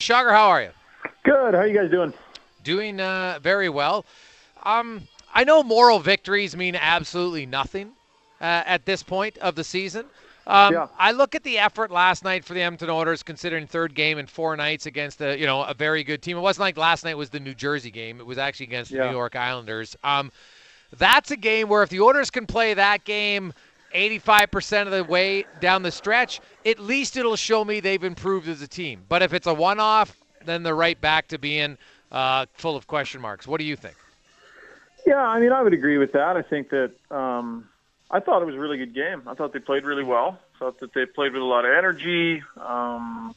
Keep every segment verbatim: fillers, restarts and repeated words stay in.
Schauger, how are you? Good. How are you guys doing? Doing uh, very well. Um, I know moral victories mean absolutely nothing uh, at this point of the season. Um, Yeah. I look at the effort last night for the Edmonton Oilers, considering third game in four nights against a you know a very good team. It wasn't like last night was the New Jersey game; it was actually against the New Yeah. York Islanders. Um, that's a game where if the Oilers can play that game eighty-five percent of the way down the stretch, at least it'll show me they've improved as a team. But if it's a one-off, then they're right back to being uh, full of question marks. What do you think? Yeah, I mean, I would agree with that. I think that um, I thought it was a really good game. I thought they played really well. I thought that they played with a lot of energy. Um,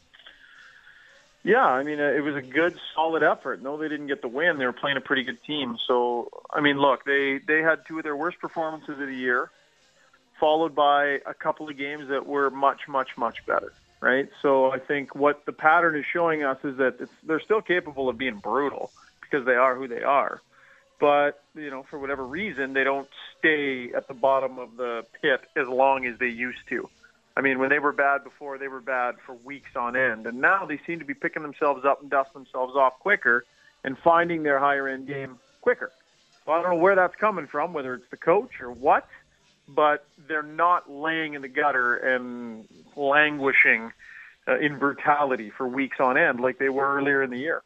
yeah, I mean, it was a good, solid effort. No, they didn't get the win. They were playing a pretty good team. So, I mean, look, they, they had two of their worst performances of the year, followed by a couple of games that were much, much, much better, right? So I think what the pattern is showing us is that it's, they're still capable of being brutal because they are who they are. But, you know, for whatever reason, they don't stay at the bottom of the pit as long as they used to. I mean, when they were bad before, they were bad for weeks on end. And now they seem to be picking themselves up and dusting themselves off quicker and finding their higher-end game quicker. So I don't know where that's coming from, whether it's the coach or what, but they're not laying in the gutter and languishing uh, in brutality for weeks on end like they were earlier in the year.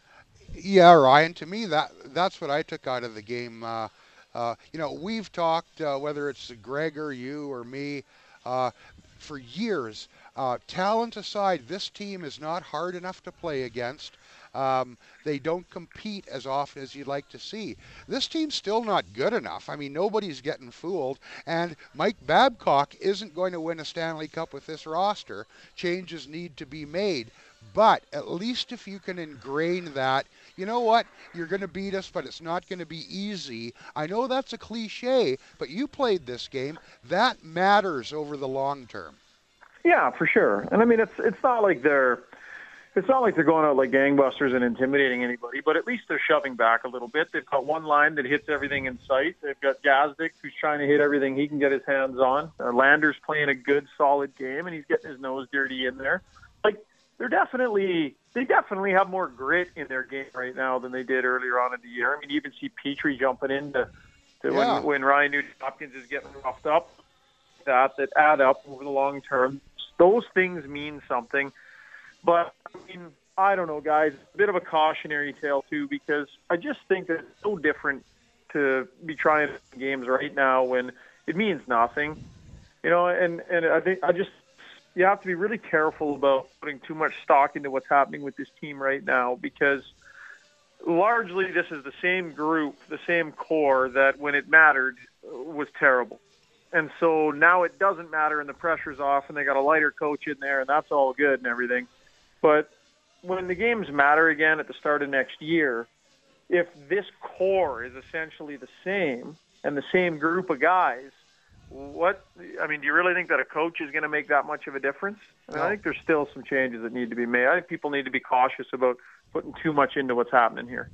Yeah, Ryan. To me, that that's what I took out of the game. Uh, uh, you know, we've talked uh, whether it's Greg or you or me uh, for years. Uh, talent aside, this team is not hard enough to play against. Um, they don't compete as often as you'd like to see. This team's still not good enough. I mean, nobody's getting fooled. And Mike Babcock isn't going to win a Stanley Cup with this roster. Changes need to be made. But at least if you can ingrain that, you know what, you're going to beat us, but it's not going to be easy. I know that's a cliche, but you played this game. That matters over the long term. Yeah, for sure. And I mean, it's it's not like they're it's not like they're going out like gangbusters and intimidating anybody, but at least they're shoving back a little bit. They've got one line that hits everything in sight. They've got Gazdic, who's trying to hit everything he can get his hands on. Uh, Lander's playing a good, solid game, and he's getting his nose dirty in there. Like, they're definitely they definitely have more grit in their game right now than they did earlier on in the year. I mean, you even see Petrie jumping in to, to Yeah. when, when Ryan Nugent-Hopkins is getting roughed up, that that add up over the long term. Those things mean something. But, I mean, I don't know, guys. A bit of a cautionary tale, too, because I just think that it's so different to be trying games right now when it means nothing. You know, and, and I think I just – you have to be really careful about putting too much stock into what's happening with this team right now because largely this is the same group, the same core that when it mattered was terrible. And so now it doesn't matter and the pressure's off and they got a lighter coach in there and that's all good and everything. But when the games matter again at the start of next year, if this core is essentially the same and the same group of guys, what I mean, do you really think that a coach is going to make that much of a difference? I mean, No. I think there's still some changes that need to be made. I think people need to be cautious about putting too much into what's happening here.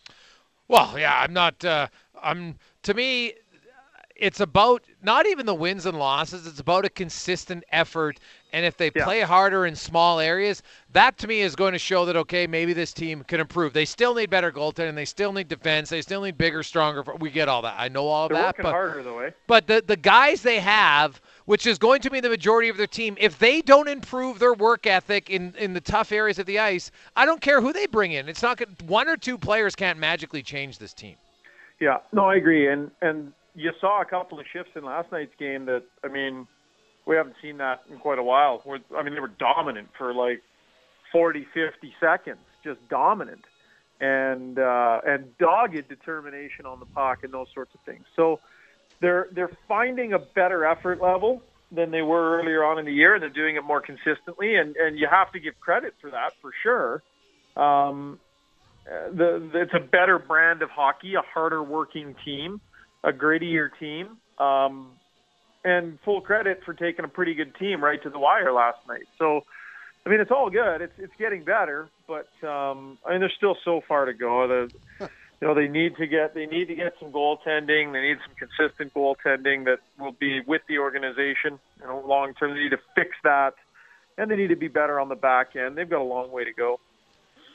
Well, yeah, I'm not. Uh, I'm to me. It's about not even the wins and losses. It's about a consistent effort. And if they Yeah. play harder in small areas, that to me is going to show that, okay, maybe this team can improve. They still need better goaltending. They still need defense. They still need bigger, stronger. We get all that. I know all of They're that. working But, harder, though, eh? but the, the guys they have, which is going to be the majority of their team, if they don't improve their work ethic in, in the tough areas of the ice, I don't care who they bring in. It's not good. One or two players can't magically change this team. Yeah, no, I agree. And and you saw a couple of shifts in last night's game that, I mean, we haven't seen that in quite a while. Where, I mean, they were dominant for like forty, fifty seconds, just dominant. And uh, and dogged determination on the puck and those sorts of things. So they're they're finding a better effort level than they were earlier on in the year, and they're doing it more consistently. And, and you have to give credit for that, for sure. Um, the, the it's a better brand of hockey, a harder working team, a grittier team, um, and full credit for taking a pretty good team right to the wire last night. So, I mean, it's all good. It's it's getting better, but um, I mean, there's still so far to go. The, you know, they need to get they need to get some goaltending. They need some consistent goaltending that will be with the organization. You know, long term, they need to fix that, and they need to be better on the back end. They've got a long way to go.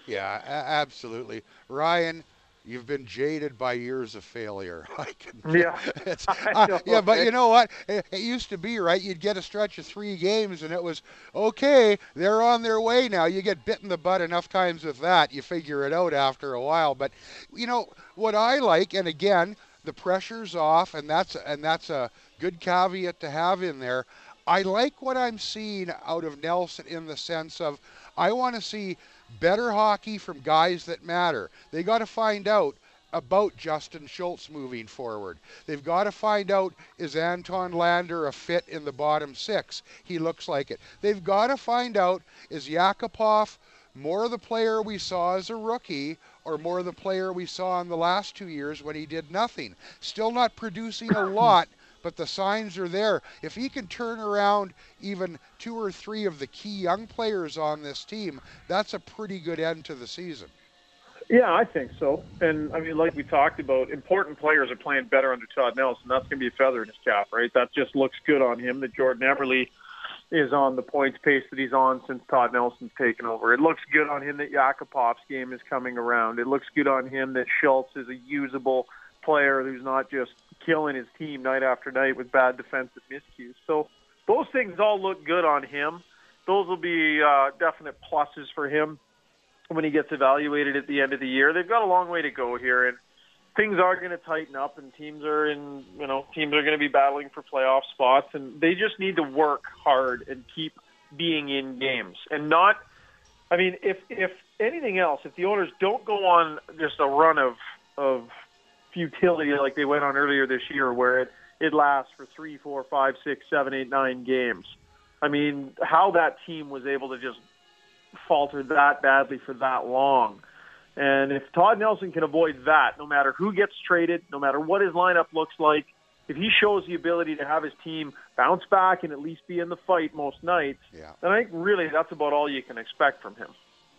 Yeah, a- absolutely. Ryan, you've been jaded by years of failure. I can. Yeah, It's, I uh, know. yeah, but Okay. you know what? It, it used to be right. You'd get a stretch of three games, and it was okay. They're on their way now. You get bit in the butt enough times with that, you figure it out after a while. But you know what I like, and again, the pressure's off, and that's and that's a good caveat to have in there. I like what I'm seeing out of Nelson in the sense of I want to see better hockey from guys that matter. They got to find out about Justin Schultz moving forward. They've got to find out, is Anton Lander a fit in the bottom six? He looks like it. They've got to find out, is Yakupov more the player we saw as a rookie or more the player we saw in the last two years when he did nothing? Still not producing a lot, but the signs are there. If he can turn around even two or three of the key young players on this team, that's a pretty good end to the season. Yeah, I think so. And, I mean, like we talked about, important players are playing better under Todd Nelson. That's going to be a feather in his cap, right? That just looks good on him that Jordan Eberle is on the points pace that he's on since Todd Nelson's taken over. It looks good on him that Yakupov's game is coming around. It looks good on him that Schultz is a usable player who's not just killing his team night after night with bad defensive miscues. So those things all look good on him. Those will be uh, definite pluses for him when he gets evaluated at the end of the year. They've got a long way to go here, and things are going to tighten up, and teams are in, you know, teams are going to be battling for playoff spots, and they just need to work hard and keep being in games and not. I mean, if if anything else, if the owners don't go on just a run of of futility like they went on earlier this year, where it it lasts for three, four, five, six, seven, eight, nine games. I mean, how that team was able to just falter that badly for that long. And if Todd Nelson can avoid that, no matter who gets traded, no matter what his lineup looks like, if he shows the ability to have his team bounce back and at least be in the fight most nights, yeah. then I think really that's about all you can expect from him.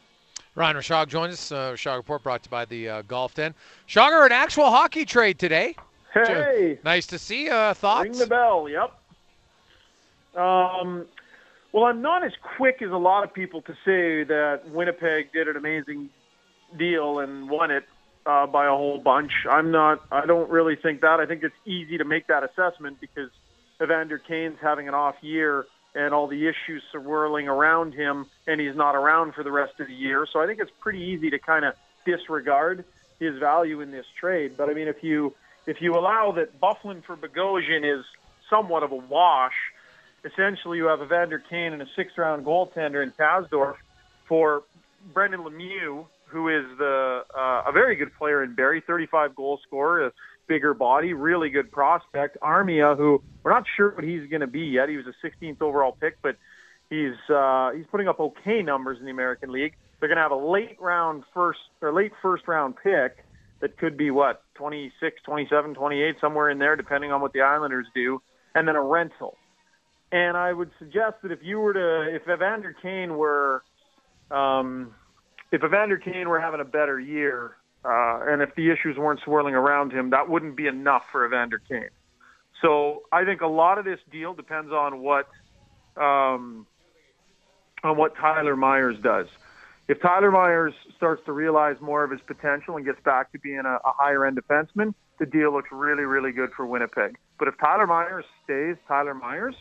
Ryan Rishaug joins us. Uh, Rishaug Report brought to you by the uh, Golf Den. Rishaug, an actual hockey trade today. Hey! Nice to see you. Uh, thoughts? Ring the bell, yep. Um, well, I'm not as quick as a lot of people to say that Winnipeg did an amazing deal and won it uh, by a whole bunch. I'm not. I don't really think that. I think it's easy to make that assessment because Evander Kane's having an off year and all the issues swirling around him, and he's not around for the rest of the year. So I think it's pretty easy to kind of disregard his value in this trade. But I mean, if you if you allow that Byfuglien for Bogosian is somewhat of a wash, essentially you have Evander Kane and a sixth-round goaltender in Kasdorf for Brendan Lemieux, who is the uh, a very good player in Barrie, thirty-five goal scorer, a bigger body, really good prospect. Armia, who we're not sure what he's going to be yet. He was a sixteenth overall pick, but he's uh, he's putting up okay numbers in the American League. They're going to have a late round first or late first round pick that could be what twenty-six, twenty-seven, twenty-eight, somewhere in there, depending on what the Islanders do, and then a rental. And I would suggest that if you were to, if Evander Kane were, um, if Evander Kane were having a better year, uh, and if the issues weren't swirling around him, that wouldn't be enough for Evander Kane. So I think a lot of this deal depends on what, um, on what Tyler Myers does. If Tyler Myers starts to realize more of his potential and gets back to being a, a higher-end defenseman, the deal looks really, really good for Winnipeg. But if Tyler Myers stays Tyler Myers,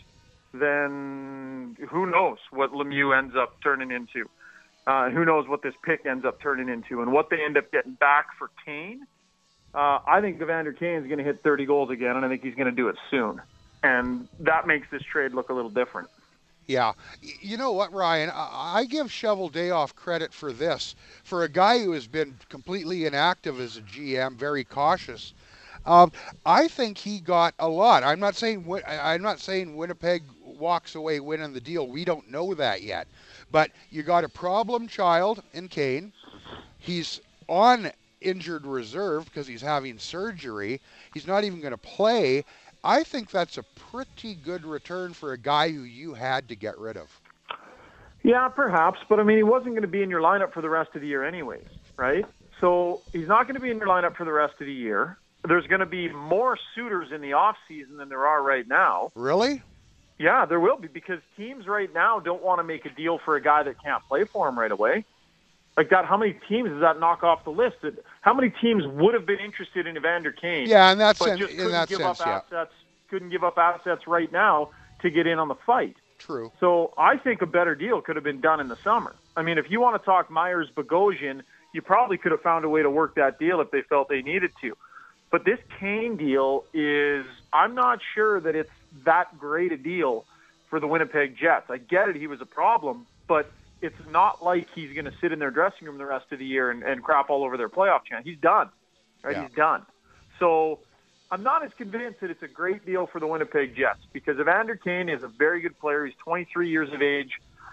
then who knows what Lemieux ends up turning into. Uh, who knows what this pick ends up turning into and what they end up getting back for Kane. Uh, I think Evander Kane is going to hit thirty goals again, and I think he's going to do it soon. And that makes this trade look a little different. Yeah. You know what, Ryan? I give Shovel Dayoff credit for this. For a guy who has been completely inactive as a G M, very cautious, um, I think he got a lot. I'm not saying I'm not saying Winnipeg walks away winning the deal. We don't know that yet. But you got a problem child in Kane. He's on injured reserve because he's having surgery. He's not even going to play. I think that's a pretty good return for a guy who you had to get rid of. Yeah, perhaps. But, I mean, he wasn't going to be in your lineup for the rest of the year anyways, right? So he's not going to be in your lineup for the rest of the year. There's going to be more suitors in the offseason than there are right now. Really? Yeah, there will be, because teams right now don't want to make a deal for a guy that can't play for them right away. Like that, how many teams does that knock off the list? How many teams would have been interested in Evander Kane? Yeah, in that but sense, just in couldn't that give sense, up yeah. assets, couldn't give up assets right now to get in on the fight. True. So I think a better deal could have been done in the summer. I mean, if you want to talk Myers Bogosian, you probably could have found a way to work that deal if they felt they needed to. But this Kane deal is, I'm not sure that it's that great a deal for the Winnipeg Jets. I get it, he was a problem, but it's not like he's going to sit in their dressing room the rest of the year and, and crap all over their playoff chance. He's done, right? Yeah. He's done. So I'm not as convinced that it's a great deal for the Winnipeg Jets because Evander Kane is a very good player. He's twenty-three years of age.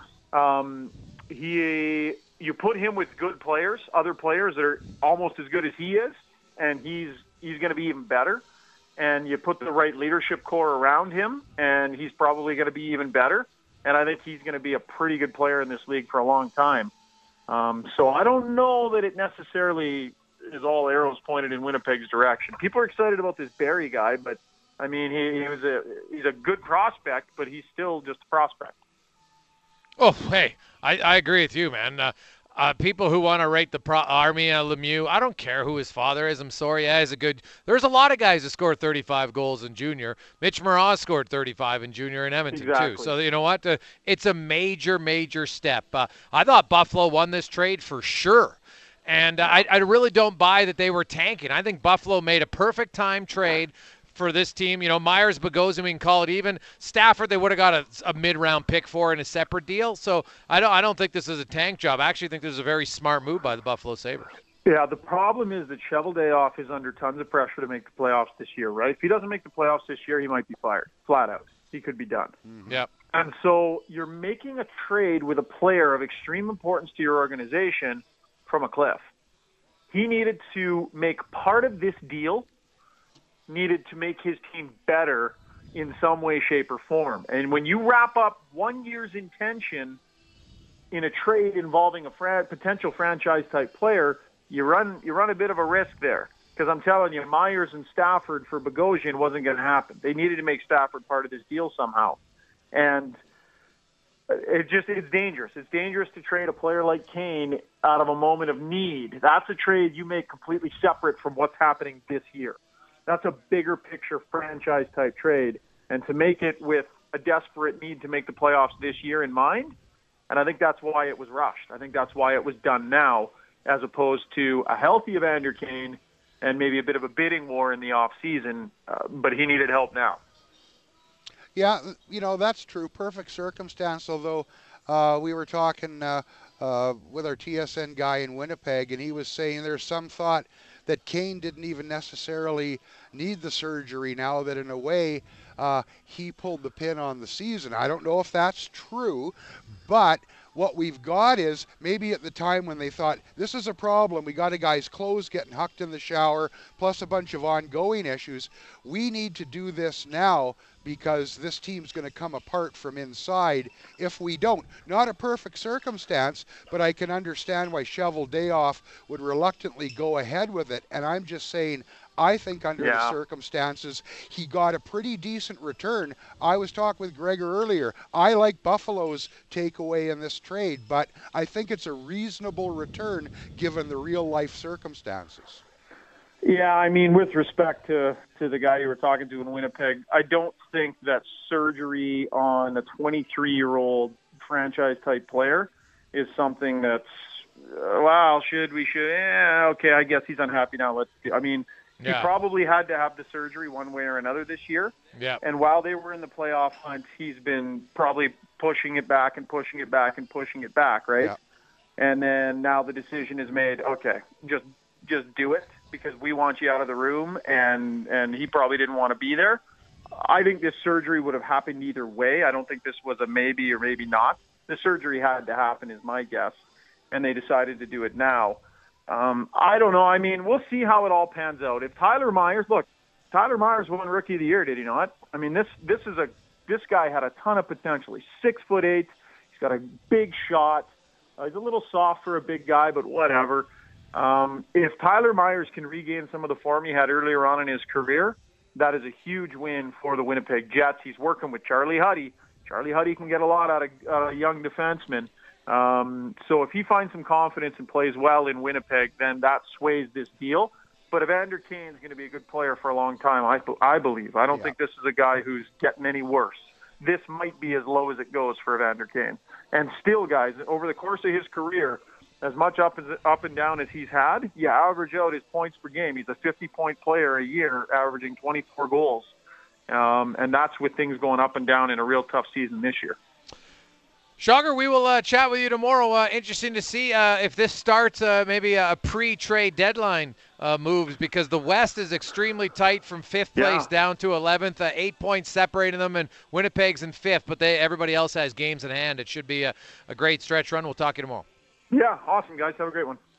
Um, he, you put him with good players, other players that are almost as good as he is, and he's he's going to be even better. And you put the right leadership core around him, and he's probably going to be even better. And I think he's going to be a pretty good player in this league for a long time. Um, so I don't know that it necessarily is all arrows pointed in Winnipeg's direction. People are excited about this Barry guy, but I mean, he, he was a he's a good prospect, but he's still just a prospect. Oh, hey, I, I agree with you, man. Uh, uh, people who want to rate the pro- Army uh, Lemieux, I don't care who his father is. I'm sorry. Yeah, he's a good. There's a lot of guys who scored thirty-five goals in junior. Mitch Moroz scored thirty-five in junior in Edmonton Exactly. too. So you know what? Uh, it's a major, major step. Uh, I thought Buffalo won this trade for sure. And uh, I, I really don't buy that they were tanking. I think Buffalo made a perfect time trade for this team. You know, Myers, Bogosian, we can call it even. Stafford, they would have got a, a mid-round pick for in a separate deal. So I don't I don't think this is a tank job. I actually think this is a very smart move by the Buffalo Sabres. Yeah, the problem is that Cheveldayoff is under tons of pressure to make the playoffs this year, right? If he doesn't make the playoffs this year, he might be fired, flat out. He could be done. Mm-hmm. Yep. And so you're making a trade with a player of extreme importance to your organization from a cliff. He needed to make part of this deal, needed to make his team better in some way, shape, or form. And when you wrap up one year's intention in a trade involving a fra- potential franchise-type player, you run you run a bit of a risk there. Because I'm telling you, Myers and Stafford for Bogosian wasn't going to happen. They needed to make Stafford part of this deal somehow. And it just it's dangerous. It's dangerous to trade a player like Kane out of a moment of need. That's a trade you make completely separate from what's happening this year. That's a bigger picture franchise-type trade. And to make it with a desperate need to make the playoffs this year in mind, and I think that's why it was rushed. I think that's why it was done now, as opposed to a healthy Evander Kane and maybe a bit of a bidding war in the offseason, uh, but he needed help now. Yeah, you know, that's true. Perfect circumstance, although uh, we were talking uh, uh, with our T S N guy in Winnipeg, and he was saying there's some thought that Kane didn't even necessarily need the surgery now, that in a way uh, he pulled the pin on the season. I don't know if that's true, but what we've got is maybe at the time when they thought this is a problem, we got a guy's clothes getting hucked in the shower, plus a bunch of ongoing issues. We need to do this now because this team's going to come apart from inside if we don't. Not a perfect circumstance, but I can understand why Cheveldayoff would reluctantly go ahead with it. And I'm just saying, I think under yeah. the circumstances, he got a pretty decent return. I was talking with Gregor earlier. I like Buffalo's takeaway in this trade, but I think it's a reasonable return given the real-life circumstances. Yeah, I mean, with respect to, to the guy you were talking to in Winnipeg, I don't think that surgery on a twenty-three-year-old franchise-type player is something that's, uh, well, should we, should, yeah, okay, I guess he's unhappy now. Let's. I mean, yeah. he probably had to have the surgery one way or another this year. Yeah. And while they were in the playoff hunt, he's been probably pushing it back and pushing it back and pushing it back, right? Yeah. And then now the decision is made, okay, just just do it, because we want you out of the room, and, and he probably didn't want to be there. I think this surgery would have happened either way. I don't think this was a maybe or maybe not. The surgery had to happen is my guess, and they decided to do it now. Um, I don't know. I mean, we'll see how it all pans out. If Tyler Myers, look, Tyler Myers won Rookie of the Year, did he not? I mean, this this is a this guy had a ton of potential. He's six foot eight. He's got a big shot. Uh, he's a little soft for a big guy, but whatever. Um, if Tyler Myers can regain some of the form he had earlier on in his career, that is a huge win for the Winnipeg Jets. He's working with Charlie Huddy. Charlie Huddy can get a lot out of uh, young defensemen. Um, so if he finds some confidence and plays well in Winnipeg, then that sways this deal. But Evander Kane's going to be a good player for a long time, I, I believe. I don't Yeah. think this is a guy who's getting any worse. This might be as low as it goes for Evander Kane. And still, guys, over the course of his career, as much up as up and down as he's had, yeah, average out his points per game. He's a fifty-point player a year, averaging twenty-four goals. Um, and that's with things going up and down in a real tough season this year. Shager, we will uh, chat with you tomorrow. Uh, interesting to see uh, if this starts uh, maybe a pre-trade deadline uh, moves, because the West is extremely tight from fifth place Yeah. down to eleventh. Uh, eight points separating them, and Winnipeg's in fifth, but they everybody else has games in hand. It should be a, a great stretch run. We'll talk to you tomorrow. Yeah, awesome, guys. Have a great one.